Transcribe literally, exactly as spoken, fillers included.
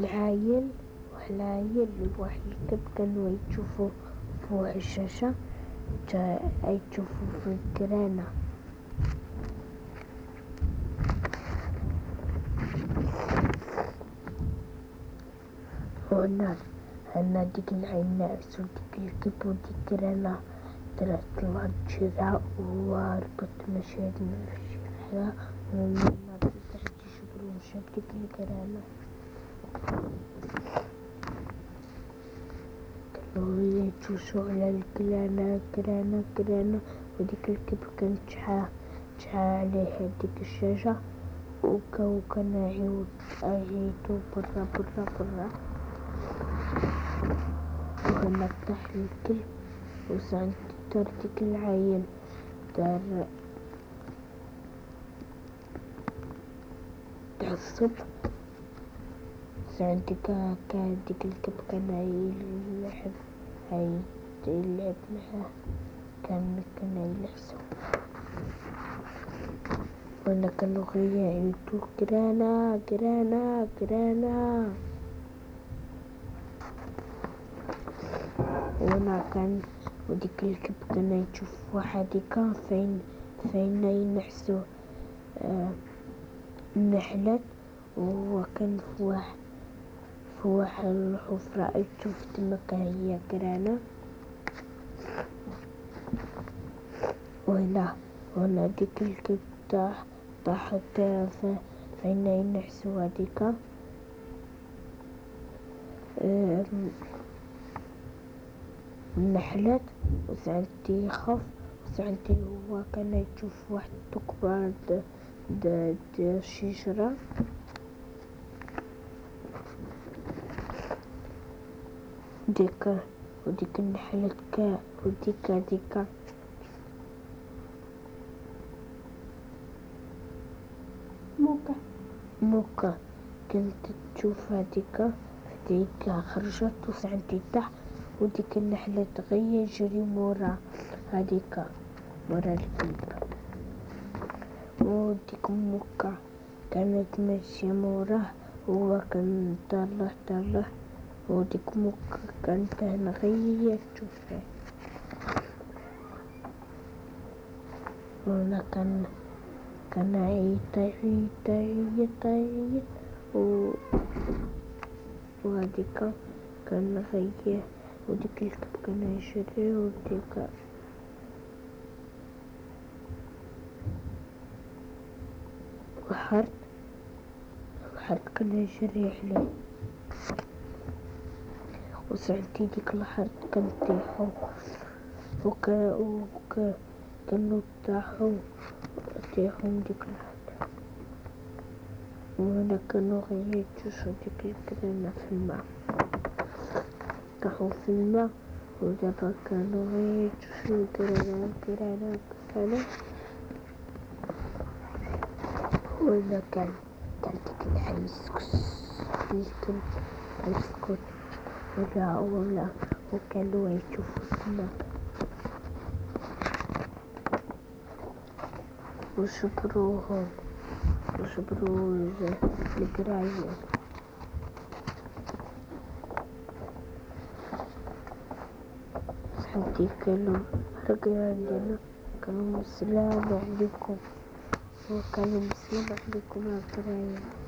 العايل والعايل واحد الكب كانوا يشوفوا فوق الشاشة يشوفوا في الكرانة. هنا هنا ديك العين نعس وديك الكب وديك الكرانة طلعت طلعت شراء وربط مشاهد من الشارع ومن تحت شبر وشاب ديك الكرانة كانوا يجوسوا على الكرانة كرانة كرانة وديك الكب كانت شحا شحا عليها ديك الشاشة وكان يعيطوا يعيطوا برا برا برا. وهنا طاح الكلب وساعد دار ديك العايل دار دار الصبح ساعد ديك ديك الكلب كان يلعب يلعب معاه كان كان يلعسو. وانا كانوا غير يعيطوا كرانا كرانا كرانا. وانا كان وديك الكب كان يشوف واحد كان فين فين ينحسو آه النحلات وهو كان في واحد في واحد الحفرة يشوف تما هي كرانة. وهنا وهنا ديك الكب طاح طاحت فين ينحسو هاديك آه النحلات وساعتي يخاف وساعتي هو كان يشوف واحد كبار د الشجرة ديك وديك النحلات كا وديك ديك موكا موكا كنت تشوف هاديك هاديك خرجت وساعتي تحت وديك النحلة غير يجري مورا هاديك مورا الكلب. وديك موكا كانت ماشية موراه وهو كان طالع طالع وديك موكا كانت هنا غير تشوفه. وهنا كان كان عيط عيط عيط عيط وهاديك كان غير وديك الكلب كان يجري وديك وحرد وحرد كان يجري عليه وساعتي ديك الحرد كان طيحو وكا وكا كانوا طاحو طيحو من ديك الحرد. وهنا كانوا غير يجوسو ديك الكرانة في الماء طاحو في الماء ودابا كانوا غير يجوسو كرانة كرانة كرانة. وهنا كان كان ديك العين الكلب يسكت ولا ولا وكانوا يشوفوا تما وشبروهم وشبروا القراية. صحتي كانوا رجعوا عندنا كانوا السلام عليكم وكانوا السلام عليكم يا قراية.